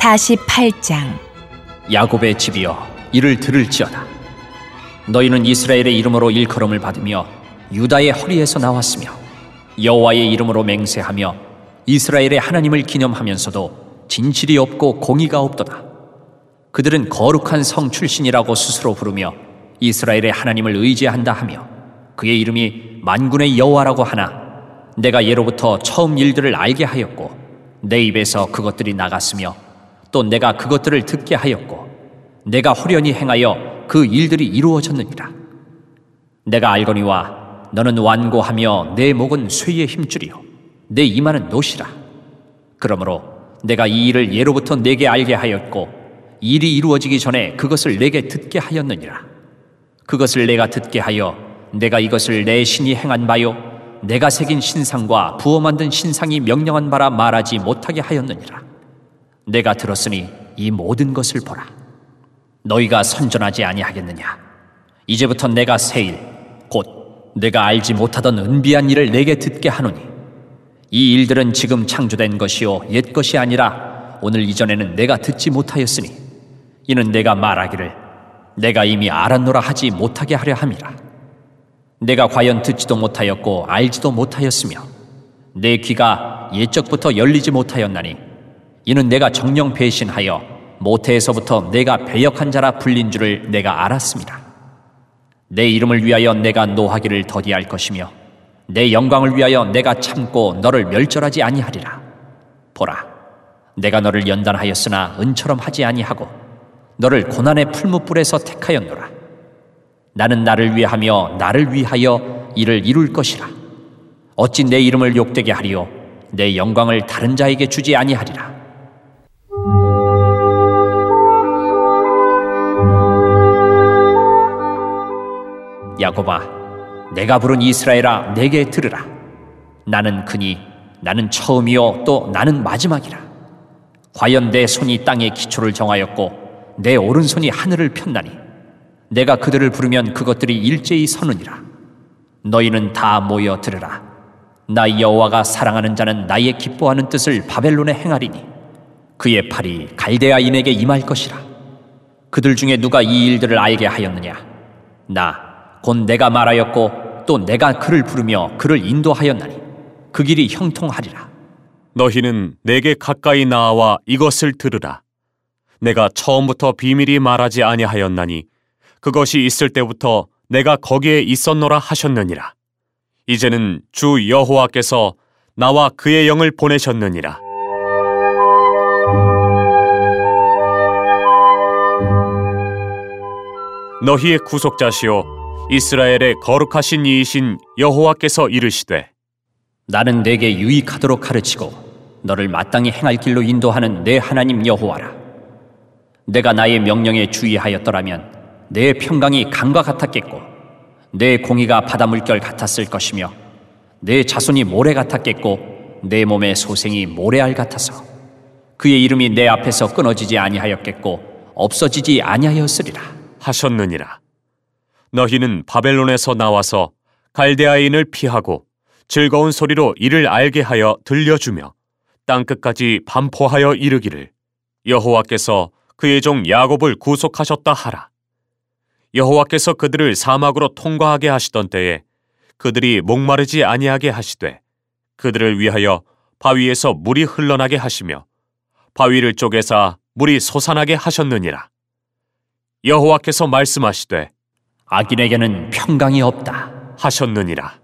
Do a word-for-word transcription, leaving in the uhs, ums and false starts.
사십팔 장. 야곱의 집이여, 이를 들을지어다. 너희는 이스라엘의 이름으로 일컬음을 받으며 유다의 허리에서 나왔으며 여호와의 이름으로 맹세하며 이스라엘의 하나님을 기념하면서도 진실이 없고 공의가 없도다. 그들은 거룩한 성 출신이라고 스스로 부르며 이스라엘의 하나님을 의지한다 하며 그의 이름이 만군의 여호와라고 하나 내가 예로부터 처음 일들을 알게 하였고 내 입에서 그것들이 나갔으며 또 내가 그것들을 듣게 하였고 내가 호련히 행하여 그 일들이 이루어졌느니라. 내가 알거니와 너는 완고하며 내 목은 쇠에 힘주리요 내 이마는 노시라. 그러므로 내가 이 일을 예로부터 내게 알게 하였고 일이 이루어지기 전에 그것을 내게 듣게 하였느니라. 그것을 내가 듣게 하여 내가 이것을 내 신이 행한 바요 내가 새긴 신상과 부어 만든 신상이 명령한 바라 말하지 못하게 하였느니라. 내가 들었으니 이 모든 것을 보라. 너희가 선전하지 아니하겠느냐? 이제부터 내가 새 일, 곧 내가 알지 못하던 은비한 일을 내게 듣게 하노니 이 일들은 지금 창조된 것이요 옛 것이 아니라 오늘 이전에는 내가 듣지 못하였으니 이는 내가 말하기를 내가 이미 알았노라 하지 못하게 하려 함이라. 내가 과연 듣지도 못하였고 알지도 못하였으며 내 귀가 옛적부터 열리지 못하였나니 이는 내가 정령 배신하여 모태에서부터 내가 배역한 자라 불린 줄을 내가 알았습니다. 내 이름을 위하여 내가 노하기를 더디할 것이며 내 영광을 위하여 내가 참고 너를 멸절하지 아니하리라. 보라, 내가 너를 연단하였으나 은처럼 하지 아니하고 너를 고난의 풀무불에서 택하였노라. 나는 나를 위하며 나를 위하여 이를 이룰 것이라. 어찌 내 이름을 욕되게 하리요 내 영광을 다른 자에게 주지 아니하리라. 야곱아, 내가 부른 이스라엘아, 내게 들으라. 나는 그니 나는 처음이요 또 나는 마지막이라. 과연 내 손이 땅에 기초를 정하였고 내 오른손이 하늘을 폈나니 내가 그들을 부르면 그것들이 일제히 서느니라. 너희는 다 모여 들으라. 나 여호와가 사랑하는 자는 나의 기뻐하는 뜻을 바벨론에 행하리니 그의 팔이 갈대아인에게 임할 것이라. 그들 중에 누가 이 일들을 알게 하였느냐? 나 곧 내가 말하였고 또 내가 그를 부르며 그를 인도하였나니 그 길이 형통하리라. 너희는 내게 가까이 나와 이것을 들으라. 내가 처음부터 비밀이 말하지 아니하였나니 그것이 있을 때부터 내가 거기에 있었노라 하셨느니라. 이제는 주 여호와께서 나와 그의 영을 보내셨느니라. 너희의 구속자시오 이스라엘의 거룩하신 이이신 여호와께서 이르시되 나는 내게 유익하도록 가르치고 너를 마땅히 행할 길로 인도하는 내 하나님 여호와라. 내가 나의 명령에 주의하였더라면 내 평강이 강과 같았겠고 내 공의가 바다 물결 같았을 것이며 내 자손이 모래 같았겠고 내 몸의 소생이 모래알 같아서 그의 이름이 내 앞에서 끊어지지 아니하였겠고 없어지지 아니하였으리라 하셨느니라. 너희는 바벨론에서 나와서 갈대아인을 피하고 즐거운 소리로 이를 알게 하여 들려주며 땅끝까지 반포하여 이르기를 여호와께서 그의 종 야곱을 구속하셨다 하라. 여호와께서 그들을 사막으로 통과하게 하시던 때에 그들이 목마르지 아니하게 하시되 그들을 위하여 바위에서 물이 흘러나게 하시며 바위를 쪼개사 물이 솟아나게 하셨느니라. 여호와께서 말씀하시되 악인에게는 평강이 없다 하셨느니라.